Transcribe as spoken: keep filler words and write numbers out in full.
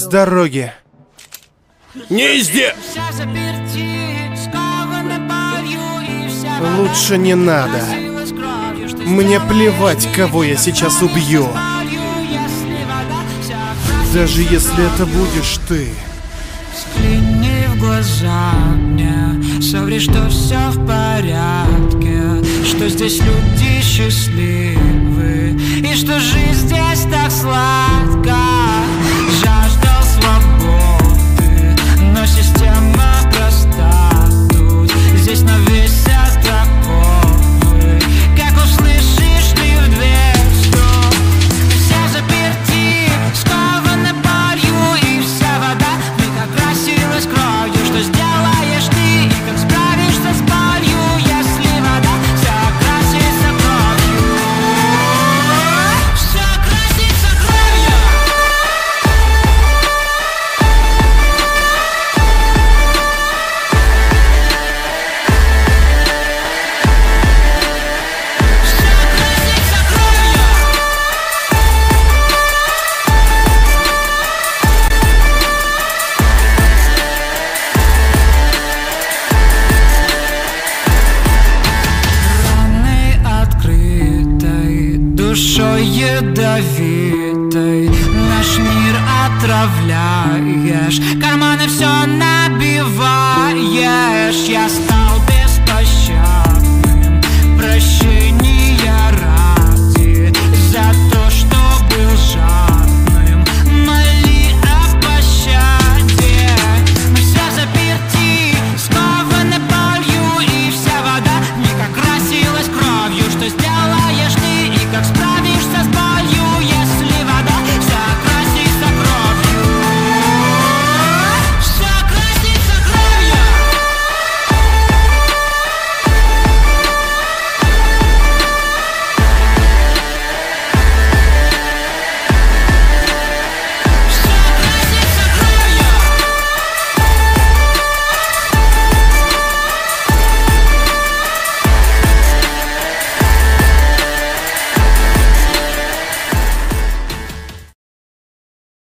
с дороги. Не здесь! Лучше не надо. Мне плевать, кого я сейчас убью. Даже если это будешь ты. Взгляни в глаза мне, соври, что все в порядке, что здесь люди счастливы и что жизнь здесь так сладка. Жаждал свободы, но система проста тут. Здесь на весь оковы, как услышишь ты в дверь стук. Все заперти, скованы болью, и вся вода в них окрасилась кровью. Что сделаешь ты и как справишься с болью, если вода вся окрасится кровью? Все окрасится кровью. Все окрасится кровью. Раной открытой, душой ядовитой наш мир отравляешь, карманы все набиваешь. Я стал